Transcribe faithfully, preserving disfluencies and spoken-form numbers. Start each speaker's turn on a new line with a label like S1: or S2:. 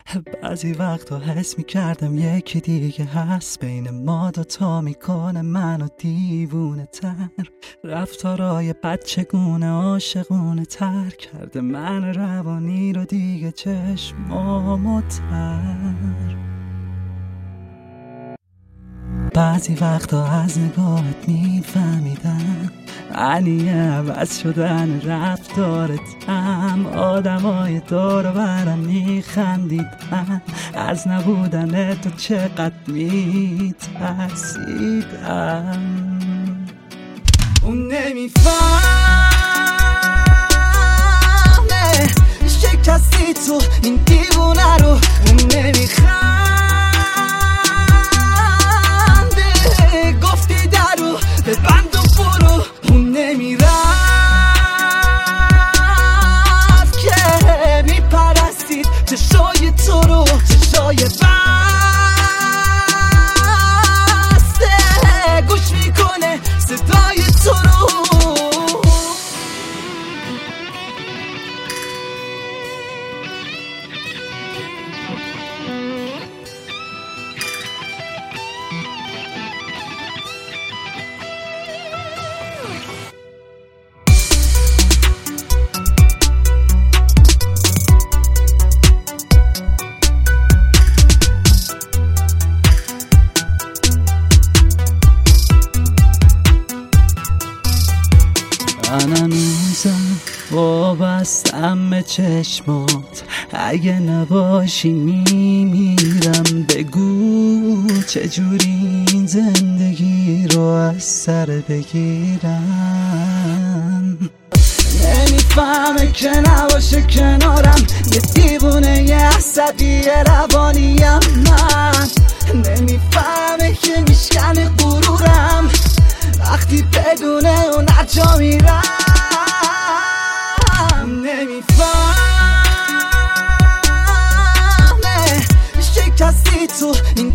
S1: بعضی وقتا حس میکردم یکی دیگه هست بین ما دوتا، میکنه منو دیوونه تر. رفتارای بچگونه عاشقونه تر کرده من روانی رو دیگه چشمامو تر. بعضی وقتا از نگاهت میفهمیدم معنی عوض شدن رفتارتم. آدمای دور و برم میخندیدن از نبودن تو چقدر میترسیدم. اون نمیفهمه شکستی تو این دیوونه رو، اون نمیخنده گفتی درو به بند و برو. اون نمیرفت که میپرستید چشای تو رو، چشای بسته گوش میکنه صدای تو رو. من هنوزم وابستم به چشمات، اگه نباشی میمیرم. بگو چجوری این زندگی رو از سر بگیرم. نمیفهمه که نباشه کنارم یه دیوونه یه عصبی روانیم. من نمیفهمه که میشکنه غرورم وقتی بدونه اون هرجا میرم. نمیفهمه شکستی تو این